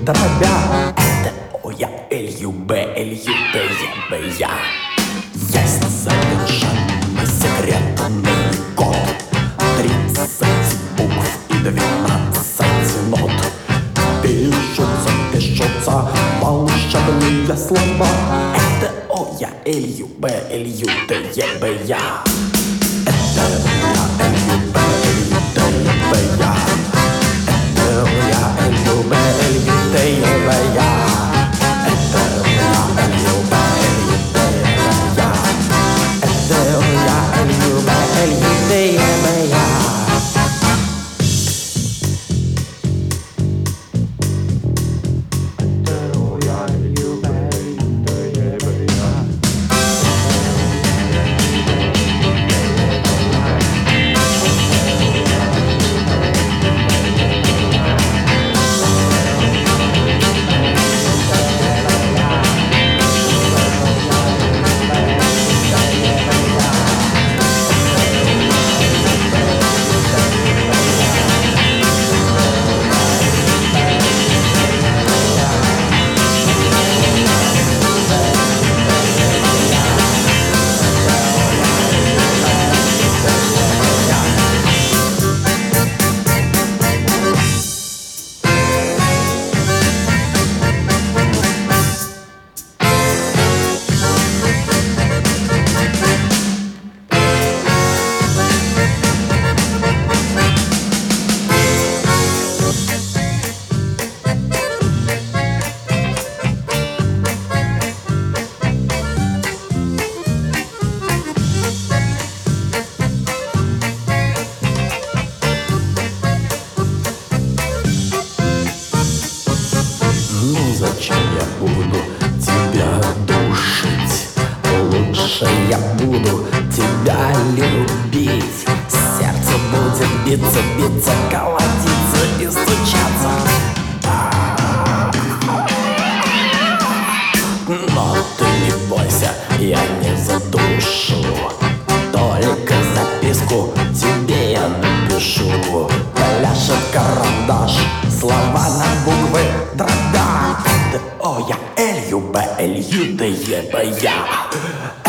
дробя. Это О, я, Л, Ю, Б, Л, Ю, Д, Е, Б, Я. Есть совершенно секретный код, 30 букв и 12 нот. Пишутся волшебные слова. Это О, я, Л, Ю, Б, Л, Ю, Д, Е, Б, Я. Это я, Л, Ю, Б, Л, Ю, Д, Е, Б, Я. Это я, Л, Ю, Б, Л, Ю, Д, Е, Б, Я. Это я, Л, Ю, Б, Л, Ю, Д, Е, Б, Я. Это я, Л, Ю, Б, Л, Ю, Д, Е, Б, Я. Зачем я буду тебя душить? Лучше я буду тебя любить. Сердце будет биться, биться, колотиться и стучаться. Но ты не бойся, я не задушу. Только записку тебе я напишу. Пляшет карандаш, слова на буквы дробя. О, я, Л, Ю, Б, Л, Ю, Д, Е, Б, Я.